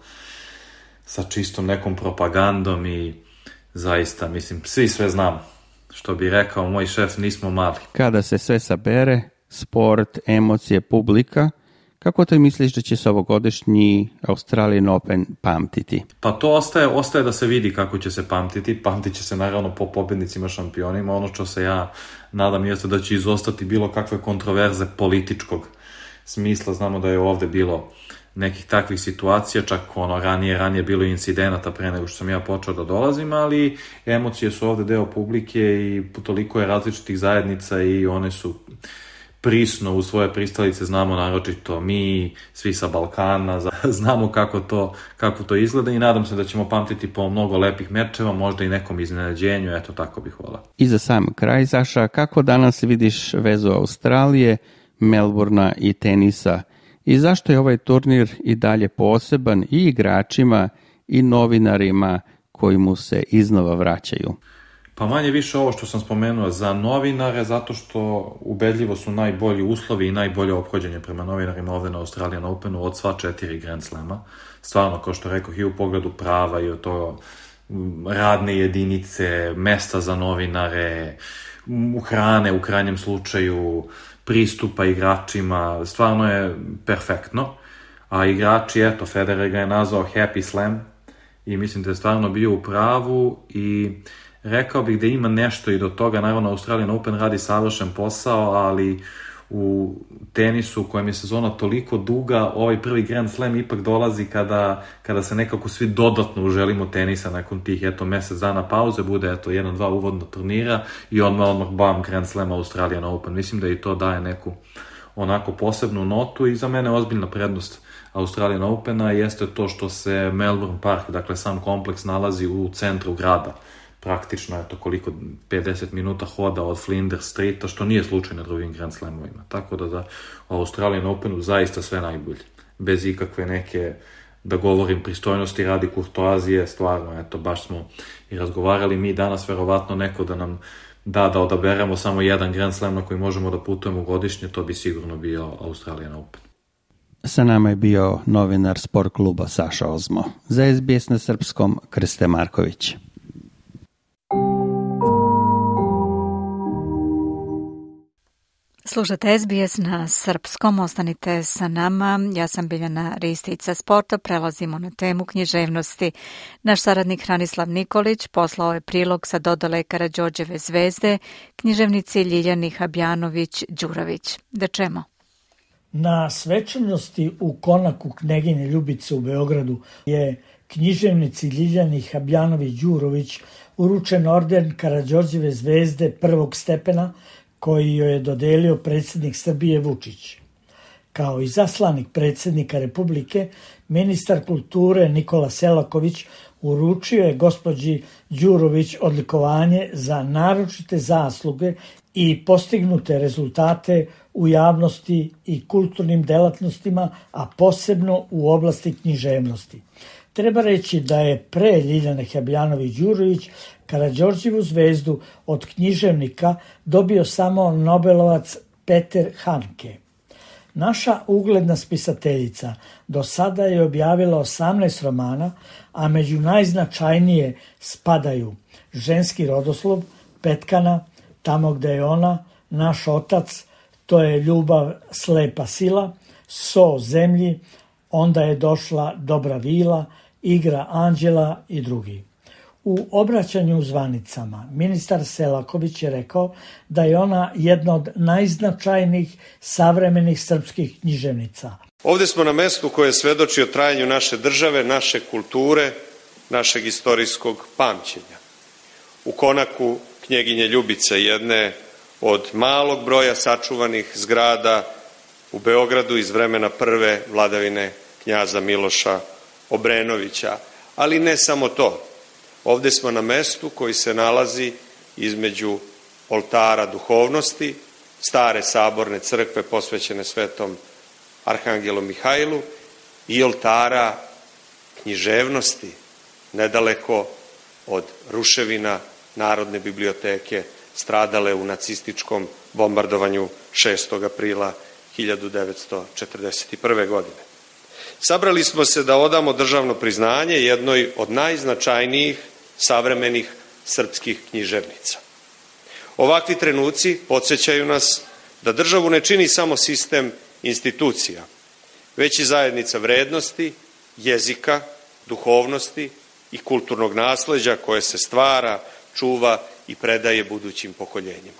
sa čistom nekom propagandom i zaista, mislim, svi sve znamo. Što bi rekao moj šef, nismo mali. Kada se sve sabere, sport, emocije, publika, kako ti misliš da će se ovogodišnji Australian Open pamtiti? Pa to ostaje da se vidi kako će se pamtiti. Pamtit će se naravno po pobednicima, šampionima. Ono što se ja nadam jeste da će izostati bilo kakve kontroverze političkog smisla. Znamo da je ovde bilo nekih takvih situacija, čak ranije bilo incidenata pre nego što sam ja počeo da dolazim, ali emocije su ovde deo publike i toliko je različitih zajednica i one su prisno u svoje pristalice, znamo naročito mi, svi sa Balkana, znamo kako to izgleda i nadam se da ćemo pamtiti po mnogo lepih mečeva, možda i nekom iznenađenju, eto tako bih volao. I za sam kraj, Saša, kako danas vidiš vezu Australije, Melbourna i tenisa i zašto je ovaj turnir i dalje poseban i igračima i novinarima koji mu se iznova vraćaju? Pa manje više ovo što sam spomenuo za novinare, zato što ubedljivo su najbolji uslovi i najbolje ophođenje prema novinarima ovde na Australian Openu od sva 4 Grand Slema. Stvarno, kao što rekao, i u pogledu prava i o to radne jedinice, mesta za novinare, hrane u krajnjem slučaju, pristupa igračima, stvarno je perfektno. A igrači, eto, Federer ga je nazvao Happy Slam i mislim da je stvarno bio u pravu i rekao bih da ima nešto i do toga. Naravno, Australian Open radi savršen posao, ali u tenisu u kojem je sezona toliko duga, ovaj prvi Grand Slam ipak dolazi kada se nekako svi dodatno uželimo tenisa nakon tih, mesec dana pauze, bude, 1-2 uvodna turnira i odmah bam, Grand Slam Australian Open. Mislim da i to daje neku onako posebnu notu i za mene ozbiljna prednost Australian Opena jeste to što se Melbourne Park, dakle sam kompleks, nalazi u centru grada. Praktično, koliko, 50 minuta hoda od Flinders Streeta, što nije slučaj na drugim Grand Slamovima. Tako da u Australian Openu zaista sve najbolje. Bez ikakve neke, da govorim, pristojnosti radi kurtoazije, stvarno, baš smo i razgovarali mi danas, verovatno neko da nam da odaberemo samo jedan Grand Slam na koji možemo da putujemo godišnje, to bi sigurno bio Australian Open. Sa nama je bio novinar sport kluba Saša Ozmo. Za SBS na srpskom, Krste Marković. Slušate SBS na srpskom, ostanite sa nama. Ja sam Biljana Ristić sa sporta, prelazimo na temu književnosti. Naš saradnik Hranislav Nikolić poslao je prilog sa dodale Karađorđeve zvezde književnici Ljiljani Habjanović-Đurović. Da čemo? Na svečanosti u konaku Kneginje Ljubice u Beogradu je književnici Ljiljani Habjanović-Đurović uručen orden Karađorđeve zvezde prvog stepena koji joj je dodelio predsjednik Srbije Vučić. Kao i zaslanik predsjednika Republike, ministar kulture Nikola Selaković uručio je gospođi Đurović odlikovanje za naročite zasluge i postignute rezultate u javnosti i kulturnim delatnostima, a posebno u oblasti književnosti. Treba reći da je pre Ljiljane Habjanović-Đurović Karađorđevu zvezdu od književnika dobio samo Nobelovac Peter Handke. Naša ugledna spisateljica do sada je objavila 18 romana, a među najznačajnije spadaju Ženski rodoslov, Petkana, Tamo gde je ona, Naš otac, To je ljubav, slepa sila, So zemlji, Onda je došla dobra vila, Igra anđela i drugi. U obraćanju u zvanicama ministar Selaković je rekao da je ona jedna od najznačajnijih savremenih srpskih književnica. Ovdje smo na mestu koje svedoči o trajanju naše države, naše kulture, našeg istorijskog pamćenja. U konaku knjeginje Ljubice, jedne od malog broja sačuvanih zgrada u Beogradu iz vremena prve vladavine knjaza Miloša Obrenovića. Ali ne samo to. Ovdje smo na mestu koji se nalazi između oltara duhovnosti, stare saborne crkve posvećene svetom Arhangelu Mihajlu i oltara književnosti, nedaleko od ruševina Narodne biblioteke stradale u nacističkom bombardovanju 6. aprila 1941. godine. Sabrali smo se da odamo državno priznanje jednoj od najznačajnijih savremenih srpskih književnica. Ovakvi trenuci podsjećaju nas da državu ne čini samo sistem institucija, već i zajednica vrednosti, jezika, duhovnosti i kulturnog nasleđa koje se stvara, čuva i predaje budućim pokoljenjima.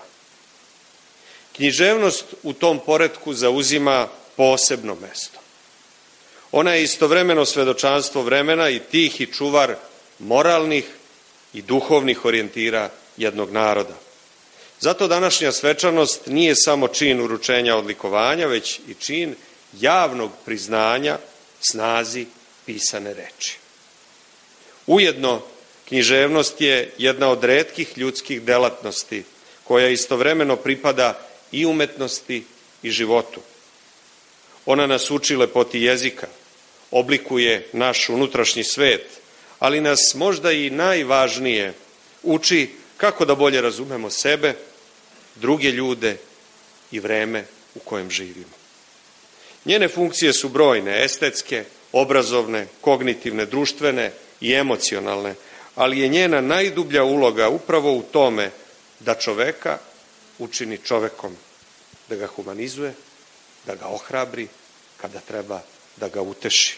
Književnost u tom poretku zauzima posebno mesto. Ona je istovremeno svedočanstvo vremena i tihi čuvar moralnih i duhovnih orijentira jednog naroda. Zato današnja svečanost nije samo čin uručenja odlikovanja, već i čin javnog priznanja snazi pisane reči. Ujedno, književnost je jedna od retkih ljudskih delatnosti koja istovremeno pripada i umetnosti i životu. Ona nas uči lepoti jezika, oblikuje naš unutrašnji svet, ali nas možda i najvažnije uči kako da bolje razumemo sebe, druge ljude i vreme u kojem živimo. Njene funkcije su brojne, estetske, obrazovne, kognitivne, društvene i emocionalne, ali je njena najdublja uloga upravo u tome da čoveka učini čovekom, da ga humanizuje, da ga ohrabri, kada treba da ga uteši.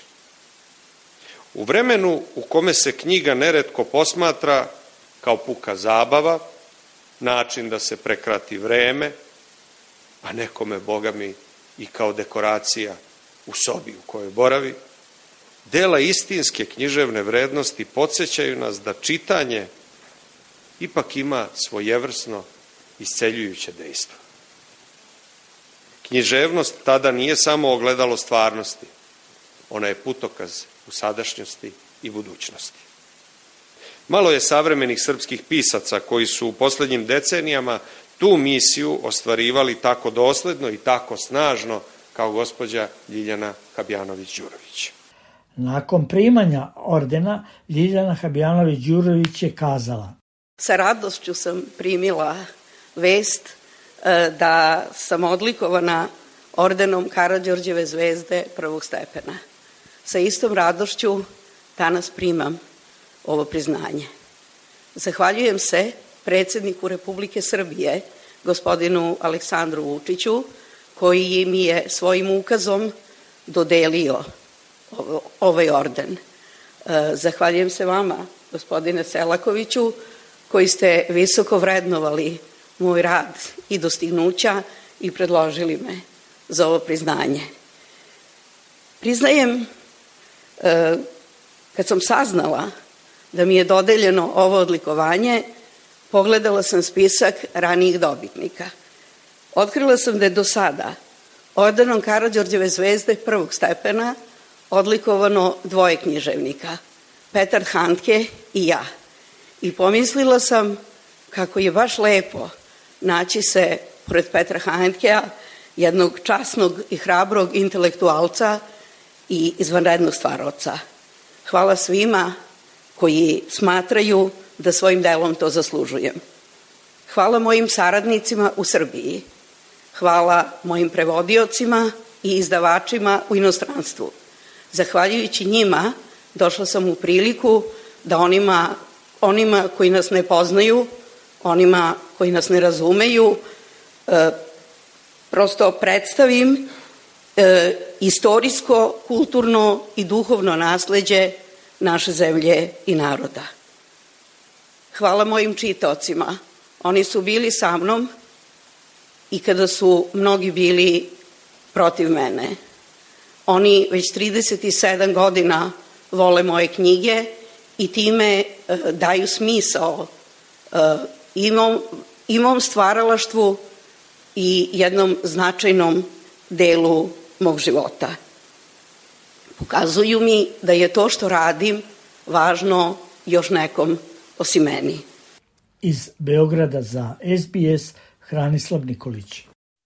U vremenu u kome se knjiga neretko posmatra kao puka zabava, način da se prekrati vreme, a nekome, Boga mi, i kao dekoracija u sobi u kojoj boravi, dela istinske književne vrednosti podsjećaju nas da čitanje ipak ima svojevrsno isceljujuće dejstvo. Književnost tada nije samo ogledalo stvarnosti, ona je putokaz u sadašnjosti i budućnosti. Malo je savremenih srpskih pisaca koji su u posljednjim decenijama tu misiju ostvarivali tako dosledno i tako snažno kao gospođa Ljiljana Habjanović-Đurović. Nakon primanja ordena, Ljiljana Habjanović-Đurović je kazala: Sa radošću sam primila vest da sam odlikovana ordenom Karađorđeve zvezde prvog stepena. Sa istom radošću danas primam ovo priznanje. Zahvaljujem se predsjedniku Republike Srbije, gospodinu Aleksandru Vučiću, koji mi je svojim ukazom dodelio ovaj orden. Zahvaljujem se vama, gospodine Selakoviću, koji ste visoko vrednovali moj rad i dostignuća i predložili me za ovo priznanje. Priznajem, kad sam saznala da mi je dodeljeno ovo odlikovanje, pogledala sam spisak ranijih dobitnika. Otkrila sam da je do sada ordenom Karađorđeve zvezde prvog stepena odlikovano 2 književnika, Petar Handke i ja. I pomislila sam kako je baš lepo naći se pored Petra Handkea, jednog časnog i hrabrog intelektualca i izvanrednog stvaraoca. Hvala svima koji smatraju da svojim delom to zaslužujem. Hvala mojim saradnicima u Srbiji. Hvala mojim prevodiocima i izdavačima u inostranstvu. Zahvaljujući njima došla sam u priliku da onima koji nas ne poznaju, onima koji nas ne razumeju, prosto predstavim istorijsko, kulturno i duhovno nasleđe naše zemlje i naroda. hvala mojim čitaocima. Oni su bili sa mnom i kada su mnogi bili protiv mene. Oni već 37 godina vole moje knjige i time daju smisao i mom stvaralaštvu i jednom značajnom delu mog života. Pokazuju mi da je to što radim važno još nekom osim meni. Iz Beograda za SBS Hranislav Nikolić.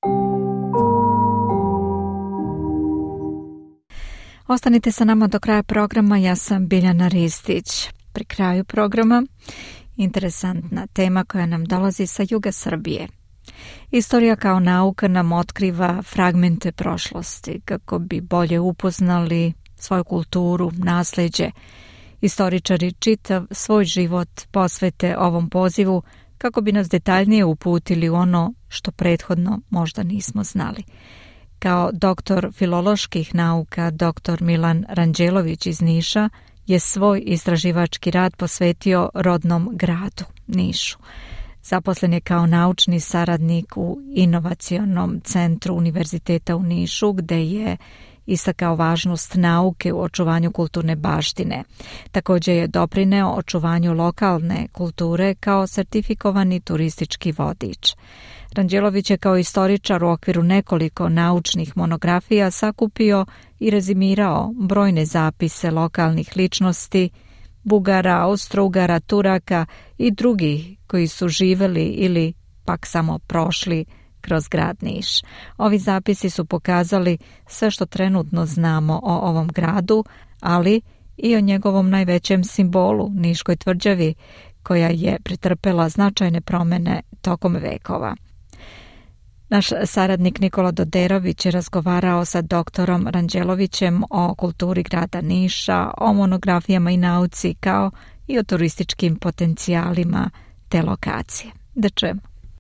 Ostanite sa nama do kraja programa, ja sam Biljana Ristić. Pri kraju programa interesantna tema koja nam dolazi sa juga Srbije. Istorija kao nauka nam otkriva fragmente prošlosti kako bi bolje upoznali svoju kulturu, nasleđe. Istoričari čitav svoj život posvete ovom pozivu kako bi nas detaljnije uputili u ono što prethodno možda nismo znali. Kao doktor filoloških nauka, dr. Milan Ranđelović iz Niša je svoj istraživački rad posvetio rodnom gradu, Nišu. Zaposlen je kao naučni saradnik u Inovacionom centru Univerziteta u Nišu, gde je istakao važnost nauke u očuvanju kulturne baštine. Također je doprineo očuvanju lokalne kulture kao sertifikovani turistički vodič. Ranđelović je kao istoričar u okviru nekoliko naučnih monografija sakupio i rezimirao brojne zapise lokalnih ličnosti, Bugara, Austrougara, Turaka i drugih koji su živeli ili pak samo prošli kroz grad Niš. Ovi zapisi su pokazali sve što trenutno znamo o ovom gradu, ali i o njegovom najvećem simbolu, Niškoj tvrđavi, koja je pretrpela značajne promjene tokom vekova. Naš saradnik Nikola Doderović je razgovarao sa doktorom Ranđelovićem o kulturi grada Niša, o monografijama i nauci, kao i o turističkim potencijalima te lokacije. Da čujemo.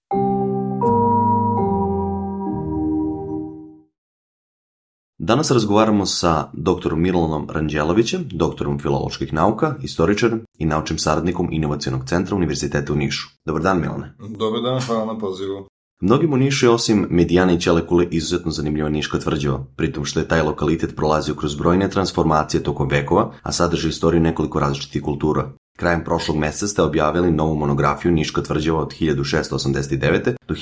Danas razgovaramo sa doktorom Milanom Ranđelovićem, doktorom filoloških nauka, istoričarem i naučnim saradnikom Inovacionog centra Univerziteta u Nišu. Dobar dan, Milane. Dobar dan, hvala na pozivu. Mnogim u Nišu je osim Medijane i Ćelekule izuzetno zanimljiva Niška tvrđava, pritom što je taj lokalitet prolazio kroz brojne transformacije tokom vekova, a sadrži istoriju nekoliko različitih kultura. Krajem prošlog meseca ste objavili novu monografiju Niška tvrđava od 1689. do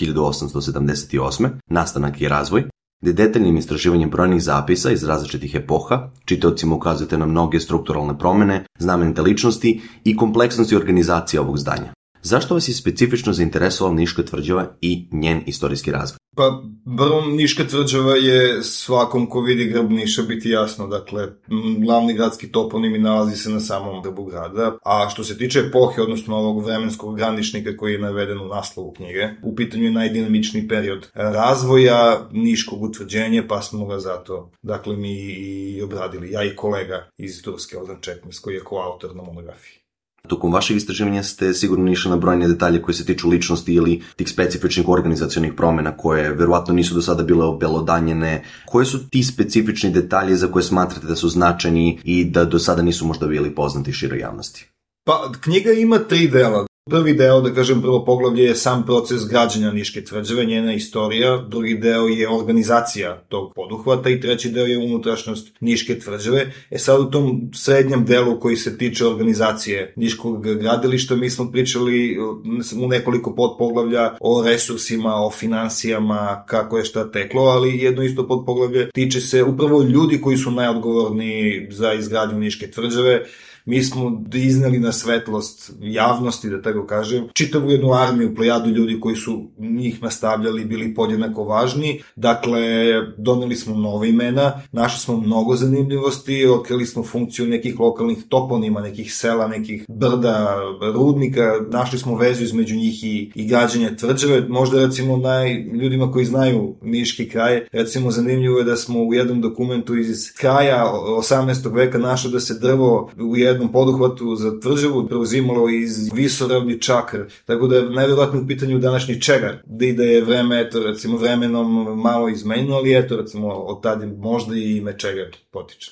1878. Nastanak i razvoj, gdje detaljnim istraživanjem brojnih zapisa iz različitih epoha čitaocima ukazujete na mnoge strukturalne promjene, znamenite ličnosti i kompleksnosti organizacije ovog zdanja. Zašto vas je specifično zainteresovala Niška tvrđava i njen istorijski razvoj? Pa, prvo, Niška tvrđava je svakom ko vidi grb Niša biti jasno. Dakle, glavni gradski toponim nalazi se na samom grbu grada. A što se tiče epohe, odnosno ovog vremenskog graničnika koji je naveden u naslovu knjige, u pitanju je najdinamičniji period razvoja Niškog utvrđenja, pa smo ga zato, dakle, mi i obradili. Ja i kolega iz Turske, Ozan Čekmes, koji je koautor na monografiji. Tokom vašeg istraživanja ste sigurno nišli na brojne detalje koje se tiču ličnosti ili tih specifičnih organizacionih promjena koje verovatno nisu do sada bile obelodanjene. Koje su ti specifični detalji za koje smatrate da su značajni i da do sada nisu možda bili poznati široj javnosti? Pa, knjiga ima 3 dela. Prvi deo, da kažem, prvo poglavlje je sam proces građenja Niške tvrđave, njena istorija, drugi deo je organizacija tog poduhvata i treći deo je unutrašnjost Niške tvrđave. Sad u tom srednjem delu koji se tiče organizacije Niškog gradilišta mi smo pričali u nekoliko podpoglavlja o resursima, o finansijama, kako je šta teklo, ali jedno isto podpoglavlje tiče se upravo ljudi koji su najodgovorni za izgradnju Niške tvrđave. Mi smo izneli na svetlost javnosti, da tako kažem, čitavu jednu armiju, plejadu ljudi koji su njih nastavljali, bili podjednako važni. Dakle, doneli smo nove imena, našli smo mnogo zanimljivosti, otkrili smo funkciju nekih lokalnih toponima, nekih sela, nekih brda, rudnika, našli smo vezu između njih i građenja tvrđave. Možda, recimo, ljudima koji znaju niški kraj, recimo, zanimljivo je da smo u jednom dokumentu iz kraja 18. veka našli da se drvo u jednom poduhvatu za tvrđavu preuzimalo iz Visoravni čakr, tako da je najvjerojatnije u pitanju današnji čegar, da je vreme, eto, recimo, vremenom malo izmenilo, ali eto, recimo, od tada možda i ime čegar potiče.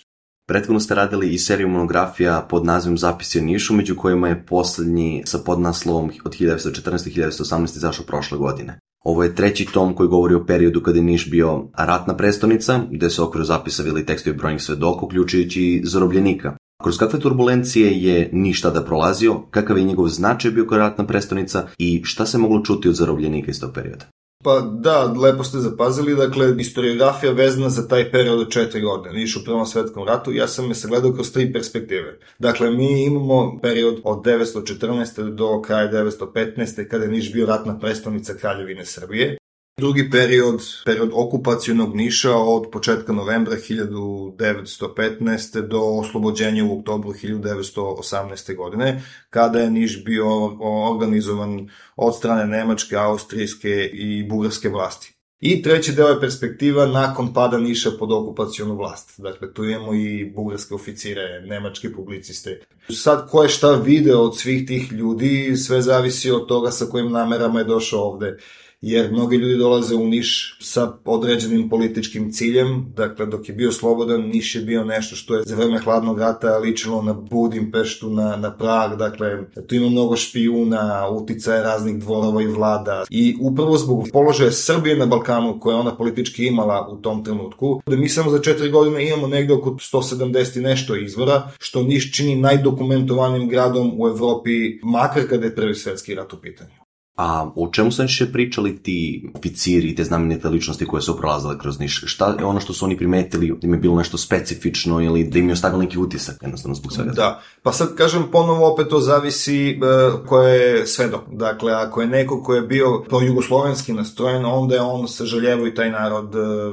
Prethodno ste radili i seriju monografija pod nazivom Zapisi o Nišu, među kojima je posljednji sa podnaslovom od 1914-1918 izašao prošle godine. Ovo je treći tom koji govori o periodu kada je Niš bio ratna prestonica, gde se u okviru zapisa vidjeli tekstovi brojnih svedoka, uključujući i zarobljenika. Kroz kakve turbulencije je Niš tada prolazio, kakav je njegov značaj bio kao ratna prestonica i šta se moglo čuti od zarobljenika iz tog perioda? Pa da, lepo ste zapazili, dakle, historiografija vezana za taj period od 4 godine, Niš u Prvom svetskom ratu, ja sam je sagledao kroz 3 perspektive. Dakle, mi imamo period od 914. do kraja 915. kada je Niš bio ratna prestonica Kraljevine Srbije. Drugi period okupacionog Niša od početka novembra 1915. do oslobođenja u oktobru 1918. godine, kada je Niš bio organizovan od strane nemačke, austrijske i bugarske vlasti. I treći deo je perspektiva nakon pada Niša pod okupacionu vlast. Dakle, tu imamo i bugarske oficire, nemačke publiciste. Sad, ko je šta video od svih tih ljudi, sve zavisi od toga sa kojim namerama je došao ovde. Jer mnogi ljudi dolaze u Niš sa određenim političkim ciljem, dakle dok je bio slobodan, Niš je bio nešto što je za vreme hladnog rata ličilo na Budimpeštu, na Prag, dakle tu ima mnogo špijuna, uticaja raznih dvorova i vlada i upravo zbog položaja Srbije na Balkanu koje ona politički imala u tom trenutku, da mi samo za 4 godine imamo negde oko 170 i nešto izvora, što Niš čini najdokumentovanijim gradom u Evropi, makar kada je Prvi svetski rat u pitanju. A o čemu su najčešće pričali ti oficiri i te znamenite ličnosti koje su prolazile kroz Niš? Šta je ono što su oni primetili, da im je bilo nešto specifično ili da im je ostavilo neki utisak, jednostavno zbog svega? Da, pa sad kažem ponovo, opet to zavisi ko je svedok. Dakle, ako je neko ko je bio projugoslovenski nastrojen, onda je on sažaljevao i taj narod,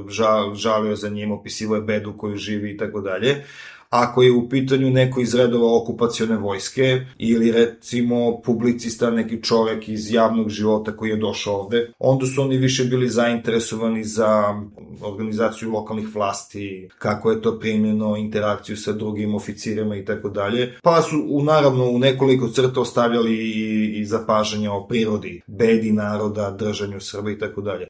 žalio za njim, opisivao je bedu koju živi i tako dalje. Ako je u pitanju neko iz redova okupacione vojske ili recimo publicista, neki čovek iz javnog života koji je došao ovde, onda su oni više bili zainteresovani za organizaciju lokalnih vlasti, kako je to primljeno, interakciju sa drugim oficirima i tako dalje. Pa su naravno u nekoliko crta ostavljali i zapažanja o prirodi, bedi naroda, držanju Srba i tako dalje.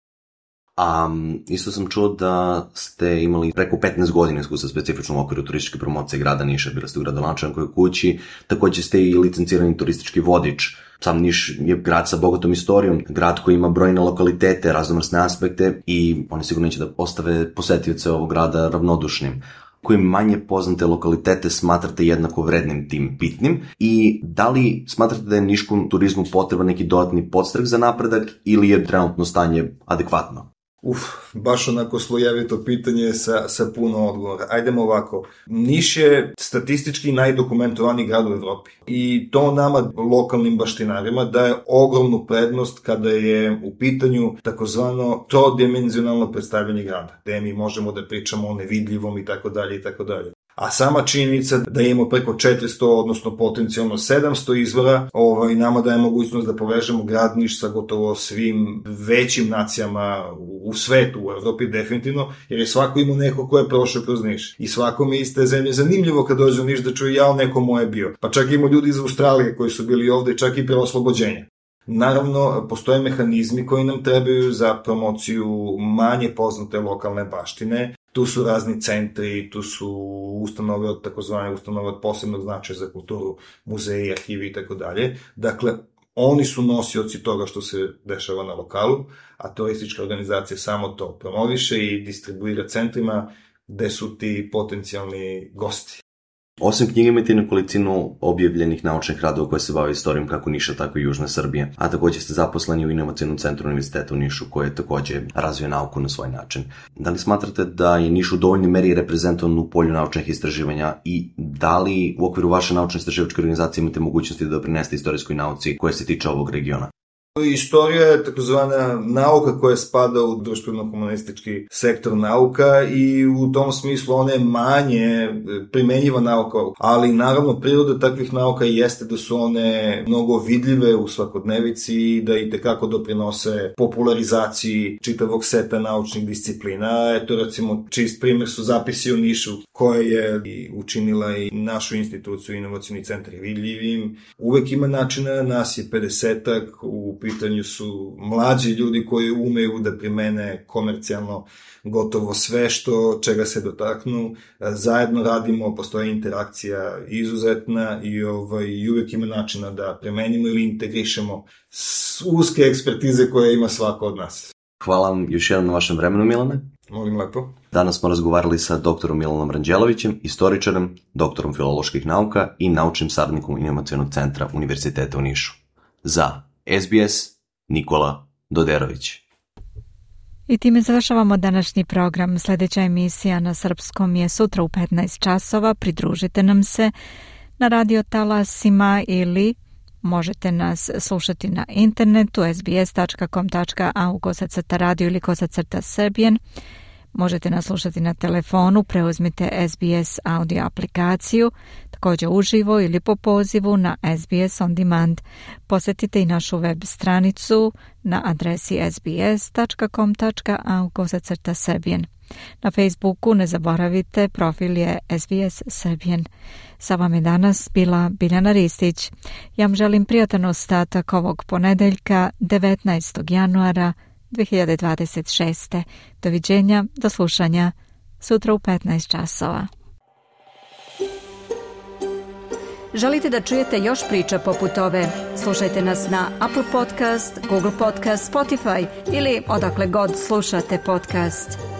A isto sam čuo da ste imali preko 15 godina iskustva specifično u okviru turističke promocije grada Niša, bili ste u gradonačelnikovoj kući, također ste i licencirani turistički vodič. Sam Niš je grad sa bogatom istorijom, grad koji ima brojne lokalitete, raznovrsne aspekte i oni sigurno neće da ostave posetioce ovog grada ravnodušnim. Koje manje poznate lokalitete smatrate jednako vrednim tim bitnim i da li smatrate da je niškom turizmu potreban neki dodatni podstrek za napredak ili je trenutno stanje adekvatno? Baš onako slojevito pitanje sa puno odgovora. Ajdemo ovako. Niš je statistički najdokumentovaniji grad u Evropi. I to nama, lokalnim baštinarima, daje ogromnu prednost kada je u pitanju takozvano trodimenzionalno predstavljanje grada, gde mi možemo da pričamo o nevidljivom i tako dalje i tako dalje. A sama činjenica da imamo preko 400, odnosno potencijalno 700 izvora, nama daje mogućnost da povežemo grad Niš sa gotovo svim većim nacijama u svetu, u Evropi definitivno, jer je svako imao neko ko je prošao kroz Niš. I svako mi iz te zemlje zanimljivo kad dođe u Niš da čuje neko moje bio. Pa čak imamo ljudi iz Australije koji su bili ovde čak i pre oslobođenja. Naravno, postoje mehanizmi koji nam trebaju za promociju manje poznate lokalne baštine. Tu su razni centri, tu su ustanove od takozvane ustanove od posebnog značaja za kulturu, muzeji, arhivi i tako dalje. Dakle, oni su nosioci toga što se dešava na lokalu, a turistička organizacija samo to promoviše i distribuira centrima gde su ti potencijalni gosti. Osim knjige imate nekolicinu objavljenih naučnih radova koje se bave istorijom kako Niša, tako i Južne Srbije, a također ste zaposleni u Inovacijnom centru Univerziteta u Nišu koji također razvija nauku na svoj način. Da li smatrate da je Niš u dovoljnoj meri reprezentovan u polju naučnih istraživanja i da li u okviru vaše naučne istraživačke organizacije imate mogućnosti da doprinesete istorijskoj nauci koja se tiče ovog regiona? Istorija je takozvana nauka koja spada u društveno-humanistički sektor nauka i u tom smislu ona je manje primenjiva nauka, ali naravno priroda takvih nauka jeste da su one mnogo vidljive u svakodnevici i da i tekako doprinose popularizaciji čitavog seta naučnih disciplina. Eto recimo čist primjer su zapisi o Nišu koje je učinila i našu instituciju Inovacijni centar vidljivim. Uvek ima načina, nas je 50-ak, u pitanju su mlađi ljudi koji umeju da primene komercijalno gotovo sve čega se dotaknu. Zajedno radimo, postoji interakcija izuzetna i uvijek ima načina da primenimo ili integrišemo uske ekspertize koje ima svako od nas. Hvala vam još jednom na vašem vremenu, Milane. Molim lepo. Danas smo razgovarali sa doktorom Milanom Ranđelovićem, istoričarem, doktorom filoloških nauka i naučnim saradnikom Inovacionog centra Univerziteta u Nišu. Za SBS, Nikola Doderović. I time završavamo današnji program. Sljedeća emisija na srpskom je sutra u 15 časova. Pridružite nam se na radio talasima ili možete nas slušati na internetu sbs.com.au/radio ili /Serbian. Možete nas slušati na telefonu, preuzmite SBS audio aplikaciju, također uživo ili po pozivu na SBS On Demand. Posjetite i našu web stranicu na adresi sbs.com.au/Serbian. Na Facebooku ne zaboravite, profil je SBS Serbian. Sa vam je danas bila Biljana Ristić. Ja vam želim prijatan ostatak ovog ponedeljka 19. januara 2026. Doviđenja, do slušanja sutra u 15 časova. Želite da čujete još priča poput ove? Slušajte nas na Apple Podcast, Google Podcast, Spotify ili odakle god slušate podcast.